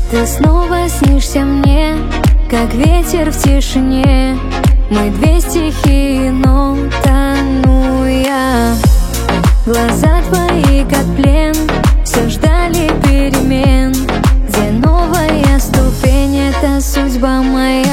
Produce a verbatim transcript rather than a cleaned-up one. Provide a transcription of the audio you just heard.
Ты снова снишься мне, как ветер в тишине. Мы две стихии, но тону я. Глаза твои, как плен, все ждали перемен. Где новая ступень, это судьба моя.